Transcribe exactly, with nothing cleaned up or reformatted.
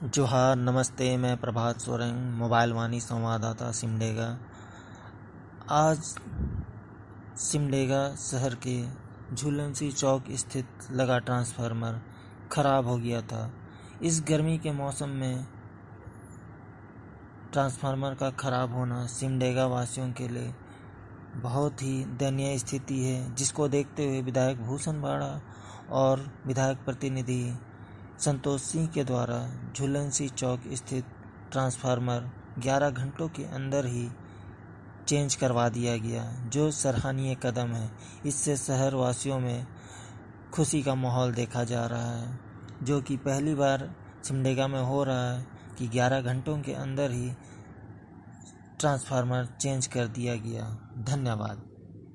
जोहार, नमस्ते। मैं प्रभात सोरेन, मोबाइल वाणी संवाददाता सिमडेगा। आज सिमडेगा शहर के झूलनसी चौक स्थित लगा ट्रांसफार्मर खराब हो गया था। इस गर्मी के मौसम में ट्रांसफार्मर का खराब होना सिमडेगा वासियों के लिए बहुत ही दयनीय स्थिति है, जिसको देखते हुए विधायक भूषण बाड़ा और विधायक प्रतिनिधि संतोष सिंह के द्वारा झूलनसी चौक स्थित ट्रांसफार्मर ग्यारह घंटों के अंदर ही चेंज करवा दिया गया, जो सराहनीय कदम है। इससे शहर वासियों में खुशी का माहौल देखा जा रहा है, जो कि पहली बार सिमडेगा में हो रहा है कि ग्यारह घंटों के अंदर ही ट्रांसफार्मर चेंज कर दिया गया। धन्यवाद।